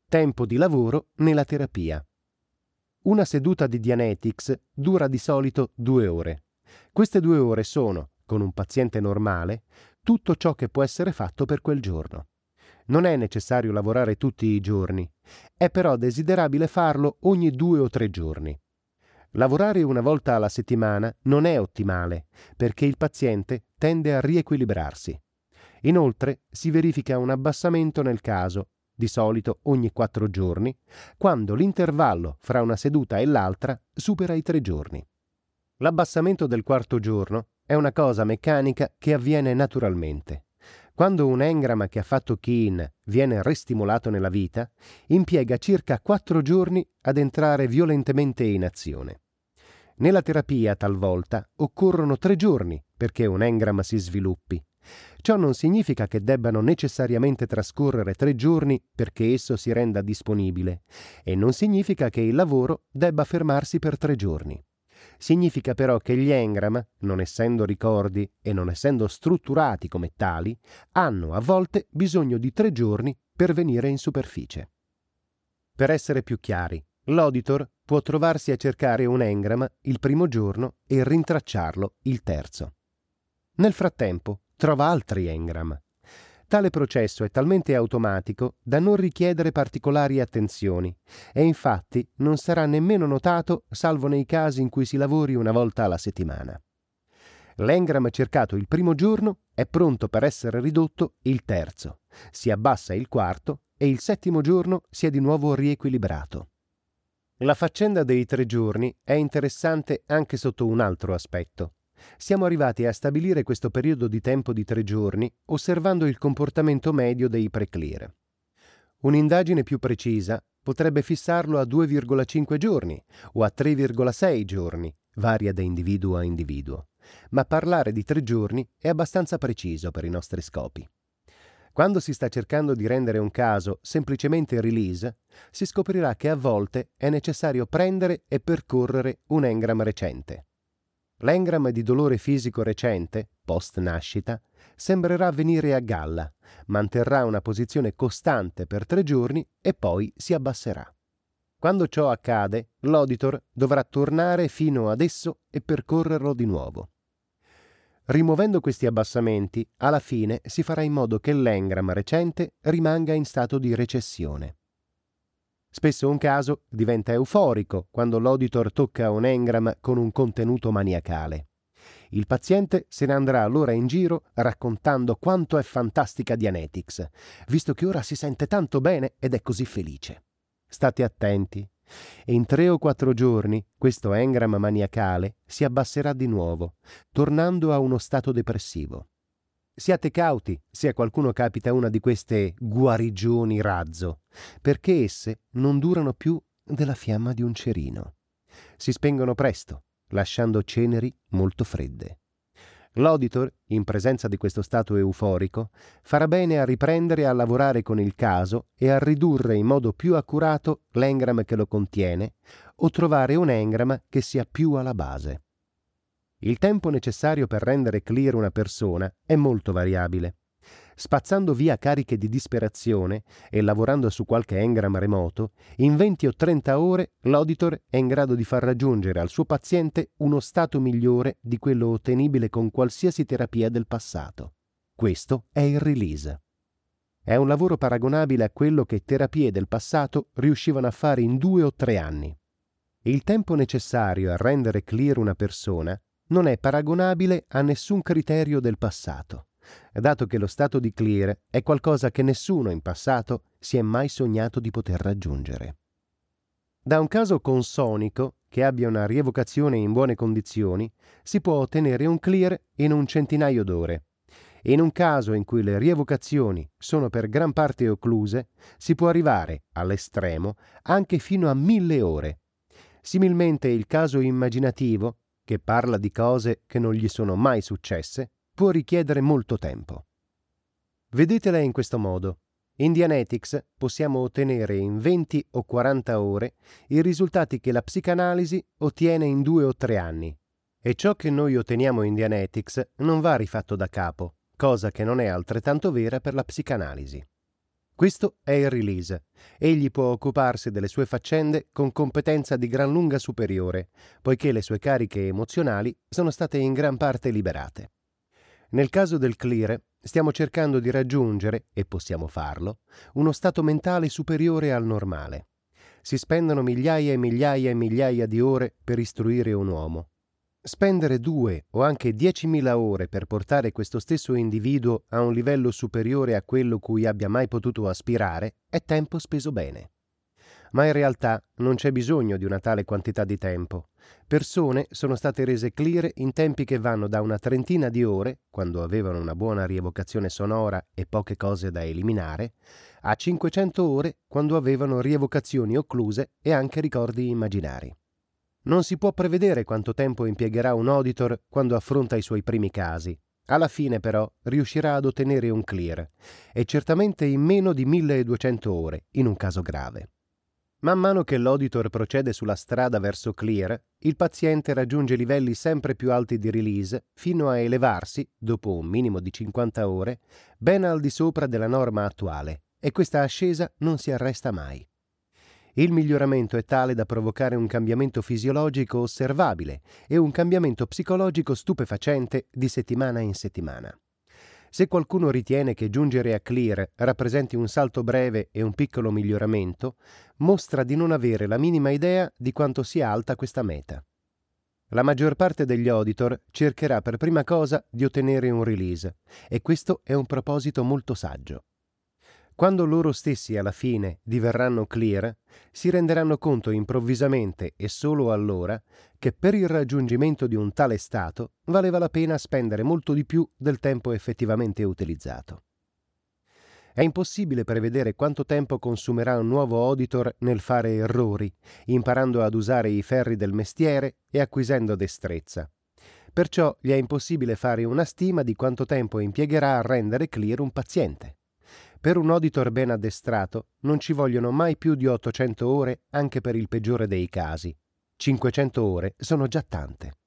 Tempo di lavoro nella terapia. Una seduta di Dianetics dura di solito 2 ore. Queste 2 ore sono, con un paziente normale, tutto ciò che può essere fatto per quel giorno. Non è necessario lavorare tutti i giorni, è però desiderabile farlo ogni 2 o 3 giorni. Lavorare una volta alla settimana non è ottimale, perché il paziente tende a riequilibrarsi. Inoltre si verifica un abbassamento nel caso, di solito ogni 4 giorni, quando l'intervallo fra una seduta e l'altra supera i 3 giorni. L'abbassamento del 4º giorno è una cosa meccanica che avviene naturalmente. Quando un engramma che ha fatto key-in viene ristimolato nella vita, impiega circa 4 giorni ad entrare violentemente in azione. Nella terapia, talvolta, occorrono 3 giorni perché un engramma si sviluppi. Ciò non significa che debbano necessariamente trascorrere 3 giorni perché esso si renda disponibile, e non significa che il lavoro debba fermarsi per 3 giorni. Significa però che gli engramma, non essendo ricordi e non essendo strutturati come tali, hanno a volte bisogno di 3 giorni per venire in superficie. Per essere più chiari, l'auditor può trovarsi a cercare un engramma il primo giorno e rintracciarlo il terzo. Nel frattempo trova altri engramma. Tale processo è talmente automatico da non richiedere particolari attenzioni e infatti non sarà nemmeno notato salvo nei casi in cui si lavori una volta alla settimana. L'engramma cercato il primo giorno è pronto per essere ridotto il terzo, si abbassa il quarto e il 7° giorno si è di nuovo riequilibrato. La faccenda dei 3 giorni è interessante anche sotto un altro aspetto. Siamo arrivati a stabilire questo periodo di tempo di 3 giorni osservando il comportamento medio dei pre-clear. Un'indagine più precisa potrebbe fissarlo a 2,5 giorni o a 3,6 giorni, varia da individuo a individuo, ma parlare di 3 giorni è abbastanza preciso per i nostri scopi. Quando si sta cercando di rendere un caso semplicemente release, si scoprirà che a volte è necessario prendere e percorrere un engramma recente. L'engramma di dolore fisico recente, post-nascita, sembrerà venire a galla, manterrà una posizione costante per 3 giorni e poi si abbasserà. Quando ciò accade, l'auditor dovrà tornare fino ad esso e percorrerlo di nuovo. Rimuovendo questi abbassamenti, alla fine si farà in modo che l'engramma recente rimanga in stato di recessione. Spesso un caso diventa euforico quando l'auditor tocca un engramma con un contenuto maniacale. Il paziente se ne andrà allora in giro raccontando quanto è fantastica Dianetics, visto che ora si sente tanto bene ed è così felice. State attenti. In 3 o 4 giorni questo engramma maniacale si abbasserà di nuovo, tornando a uno stato depressivo. Siate cauti se a qualcuno capita una di queste guarigioni razzo, perché esse non durano più della fiamma di un cerino. Si spengono presto, lasciando ceneri molto fredde. L'auditor, in presenza di questo stato euforico, farà bene a riprendere a lavorare con il caso e a ridurre in modo più accurato l'engramma che lo contiene o trovare un engramma che sia più alla base. Il tempo necessario per rendere clear una persona è molto variabile. Spazzando via cariche di disperazione e lavorando su qualche engramma remoto, in 20 o 30 ore l'auditor è in grado di far raggiungere al suo paziente uno stato migliore di quello ottenibile con qualsiasi terapia del passato. Questo è il release. È un lavoro paragonabile a quello che terapie del passato riuscivano a fare in 2 o 3 anni. Il tempo necessario a rendere clear una persona non è paragonabile a nessun criterio del passato, dato che lo stato di clear è qualcosa che nessuno in passato si è mai sognato di poter raggiungere. Da un caso consonico che abbia una rievocazione in buone condizioni si può ottenere un clear in un centinaio d'ore. In un caso in cui le rievocazioni sono per gran parte occluse, si può arrivare, all'estremo, anche fino a 1000 ore. Similmente il caso immaginativo, che parla di cose che non gli sono mai successe, può richiedere molto tempo. Vedetela in questo modo. In Dianetics possiamo ottenere in 20 o 40 ore i risultati che la psicanalisi ottiene in 2 o 3 anni. E ciò che noi otteniamo in Dianetics non va rifatto da capo, cosa che non è altrettanto vera per la psicanalisi. Questo è il release. Egli può occuparsi delle sue faccende con competenza di gran lunga superiore, poiché le sue cariche emozionali sono state in gran parte liberate. Nel caso del clear, stiamo cercando di raggiungere, e possiamo farlo, uno stato mentale superiore al normale. Si spendono migliaia e migliaia e migliaia di ore per istruire un uomo. Spendere 2 o anche 10.000 ore per portare questo stesso individuo a un livello superiore a quello cui abbia mai potuto aspirare è tempo speso bene. Ma in realtà non c'è bisogno di una tale quantità di tempo. Persone sono state rese clear in tempi che vanno da una trentina di ore, quando avevano una buona rievocazione sonora e poche cose da eliminare, a 500 ore quando avevano rievocazioni occluse e anche ricordi immaginari. Non si può prevedere quanto tempo impiegherà un auditor quando affronta i suoi primi casi. Alla fine, però, riuscirà ad ottenere un clear, e certamente in meno di 1200 ore, in un caso grave. Man mano che l'auditor procede sulla strada verso clear, il paziente raggiunge livelli sempre più alti di release, fino a elevarsi, dopo un minimo di 50 ore, ben al di sopra della norma attuale, e questa ascesa non si arresta mai. Il miglioramento è tale da provocare un cambiamento fisiologico osservabile e un cambiamento psicologico stupefacente di settimana in settimana. Se qualcuno ritiene che giungere a clear rappresenti un salto breve e un piccolo miglioramento, mostra di non avere la minima idea di quanto sia alta questa meta. La maggior parte degli auditor cercherà per prima cosa di ottenere un release, e questo è un proposito molto saggio. Quando loro stessi alla fine diverranno clear, si renderanno conto improvvisamente e solo allora che per il raggiungimento di un tale stato valeva la pena spendere molto di più del tempo effettivamente utilizzato. È impossibile prevedere quanto tempo consumerà un nuovo auditor nel fare errori, imparando ad usare i ferri del mestiere e acquisendo destrezza. Perciò gli è impossibile fare una stima di quanto tempo impiegherà a rendere clear un paziente. Per un auditor ben addestrato non ci vogliono mai più di 800 ore anche per il peggiore dei casi. 500 ore sono già tante.